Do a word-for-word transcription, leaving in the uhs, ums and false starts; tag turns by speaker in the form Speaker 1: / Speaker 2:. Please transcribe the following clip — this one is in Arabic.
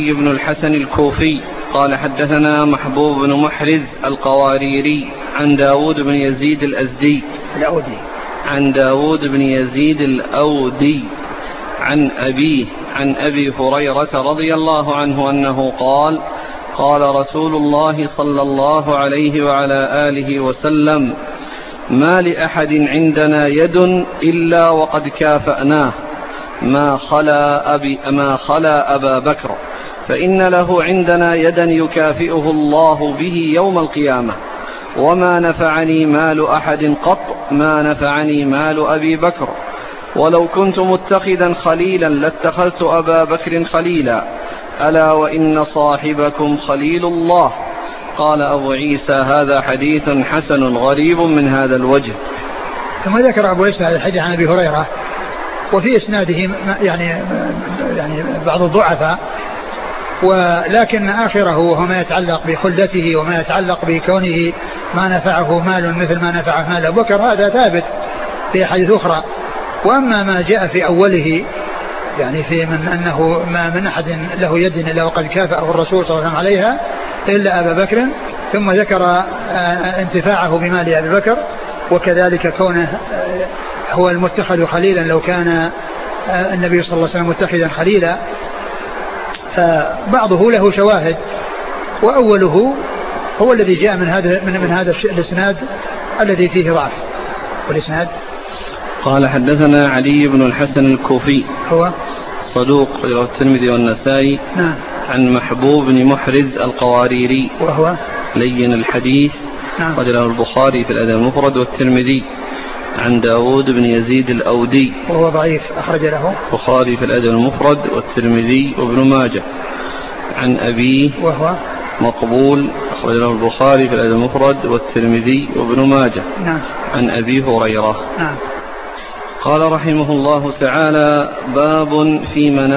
Speaker 1: ابن الحسن الكوفي قال حدثنا محبوب بن محرز القواريري عن داود بن يزيد الأزدي
Speaker 2: الأودي
Speaker 1: عن داود بن يزيد الأودي عن أبيه عن أبي هريرة رضي الله عنه أنه قال قال رسول الله صلى الله عليه وعلى آله وسلم ما لأحد عندنا يد إلا وقد كافأناه ما خلا, أبي ما خلا أبا بكر فإن له عندنا يدا يكافئه الله به يوم القيامة وما نفعني مال أحد قط ما نفعني مال أبي بكر ولو كنت متخذا خليلا لاتخذت أبا بكر خليلا ألا وإن صاحبكم خليل الله. قال أبو عيسى هذا حديث حسن غريب من هذا الوجه.
Speaker 2: ثم ذكر أبو عيسى الحديث عن أبي هريرة وفي إسناده يعني يعني بعض الضعفاء ولكن آخره وهو ما يتعلق بخلدته وما يتعلق بكونه ما نفعه مال مثل ما نفعه مال أبو بكر هذا ثابت في حديث أخرى. وأما ما جاء في أوله يعني في من أنه ما من أحد له يد إلا وقد كافأه الرسول صلى الله عليه وسلم عليها إلا أبا بكر ثم ذكر انتفاعه بمال أبي بكر وكذلك كونه هو المتخذ خليلا لو كان النبي صلى الله عليه وسلم متخذا خليلا فبعضه له شواهد وأوله هو الذي جاء من هذا من, من هذا الإسناد الذي فيه ضعف. والإسناد
Speaker 1: قال حدثنا علي بن الحسن الكوفي
Speaker 2: هو
Speaker 1: صدوق رواه الترمذي والنسائي
Speaker 2: نعم.
Speaker 1: عن محبوب بن محرز القواريري
Speaker 2: وهو
Speaker 1: لين الحديث
Speaker 2: نعم.
Speaker 1: رجله البخاري في الأدب المفرد والترمذي عن داود بن يزيد الأودي
Speaker 2: وهو ضعيف أخرج له
Speaker 1: البخاري في الأدب المفرد والترمذي وابن ماجه عن أبيه
Speaker 2: وهو
Speaker 1: مقبول أخرج له البخاري في الأدب المفرد والترمذي وابن ماجه
Speaker 2: نعم.
Speaker 1: عن أبي هريرة
Speaker 2: نعم.
Speaker 1: قال رحمه الله تعالى باب في منام